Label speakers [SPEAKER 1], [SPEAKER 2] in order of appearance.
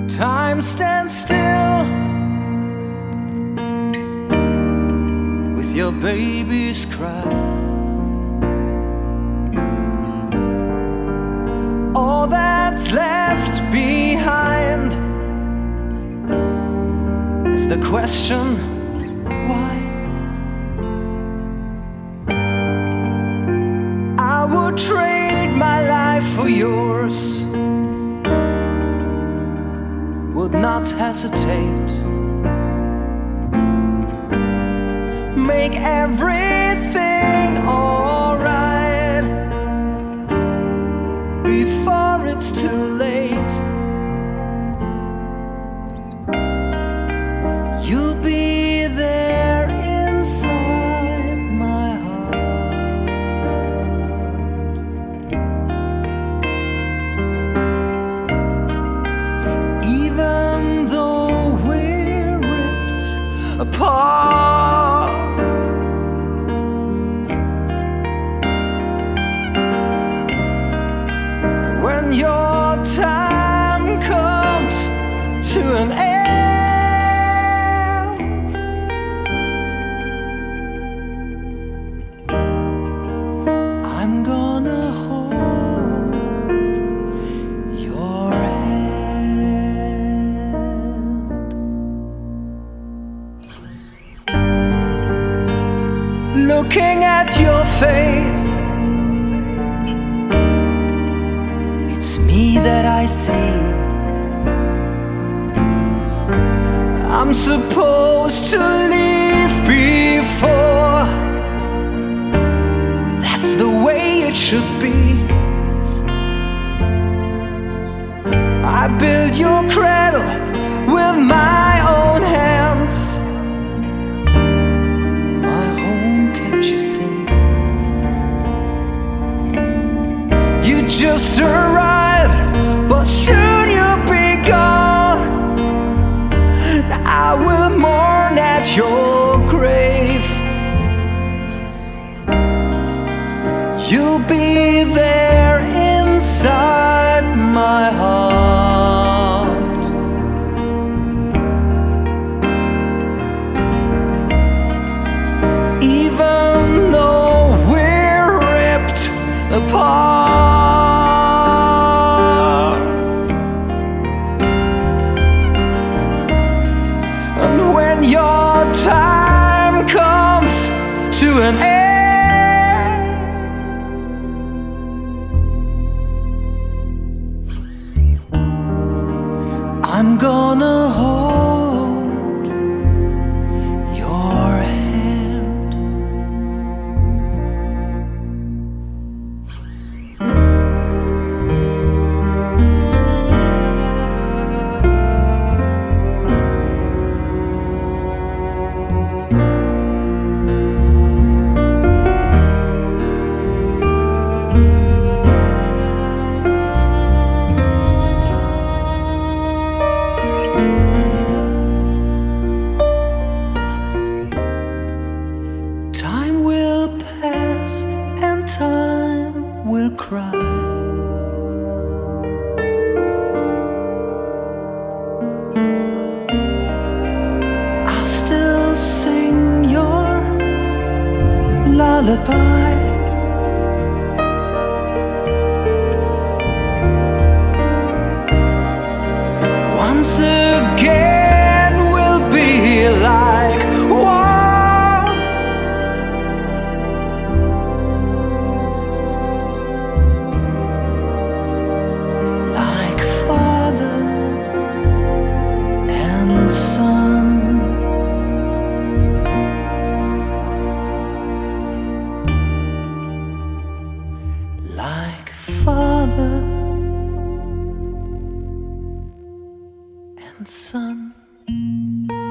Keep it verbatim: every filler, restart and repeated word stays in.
[SPEAKER 1] Time stands still with your baby's cry. All that's left behind is the question, why? I would trade my life for yours, would not hesitate, make everything alright before it's too late. You'll be there inside my heart, even though we're ripped apart. When your time comes to an end, I'm gonna hold your hand. Looking at your face, it's me that I see. I'm supposed to leave before, that's the way it should be. I built your cradle with my own hands. My home kept you safe. You just arrived, but soon you'll be gone. I will mourn at your grave. You'll be there inside my heart, even though we're ripped apart. And when your time comes to an end, I'm gonna hold your hand. Time will pass and time will cry. I'll still sing your lullaby. Once again we'll be like one, like father and son, like father and son.